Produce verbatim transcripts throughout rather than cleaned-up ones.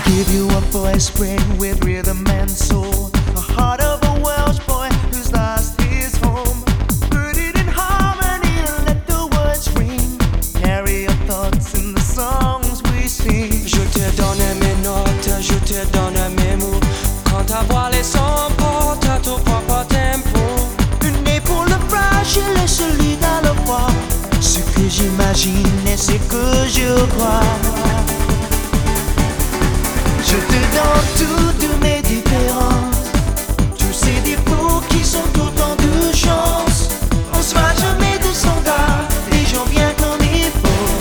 give you a voice spread with rhythm and soul. The heart of a Welsh boy who's lost his home. Put it in harmony and let the words ring. Carry your thoughts in the songs we sing. Je te donne mes notes, je te donne mes mots. Quand ta voix les emporte à ton propre tempo. Une épaule fragile et solide à la fois. Ce que j'imagine et ce que je crois. Je te donne toutes mes différences, tous ces défauts qui sont autant de chance. On sera jamais de standard, les gens bien comme il faut.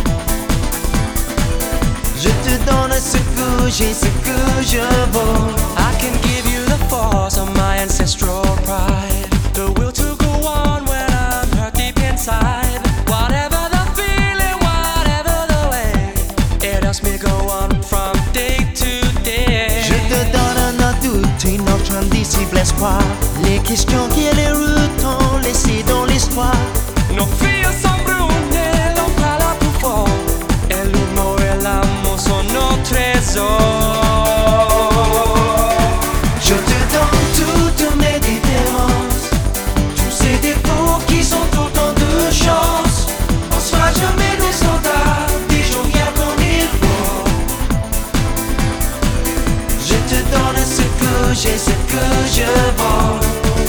Je te donne ce que j'ai, ce que je vaux. I can give you the force of my ancestral pride, the will to go on when I'm hurt deep inside. Whatever the feeling, whatever the way, it helps me go on from day to day. Je te donne un doute, une autre indicible espoir. Les questions qui les routons laissées dans l'histoire. Nos filles sont brunes, l'on parle plus fort, et l'humour et l'amour sont nos trésors. Je te donne toutes mes différences, tous ces défauts qui sont autant de chance. On sera jamais des soldats, des gens bien comme il faut. Je te donne ce que j'ai, ce que je vaux.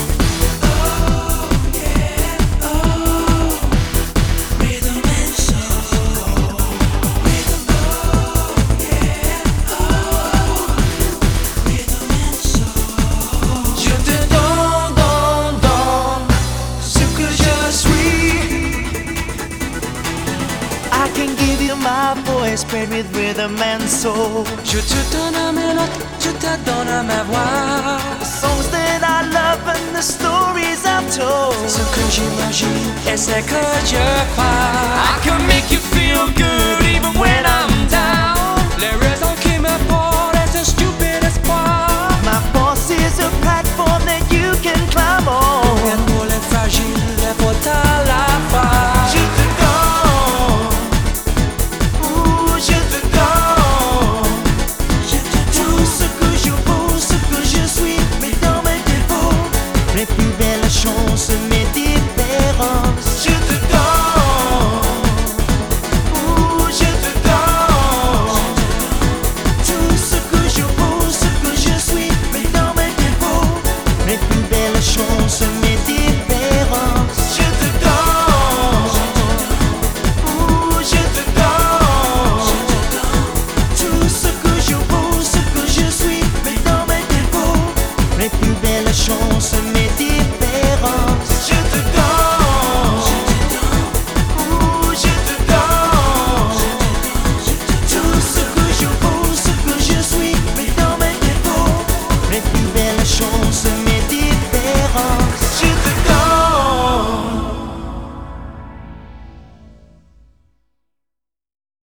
I can give you my voice spread with rhythm and soul. Je te donne mes notes, je te donne ma voix. The songs that I love and the stories I've told. Ce que j'imagine et ce que je crois. I can make you feel good even when I'm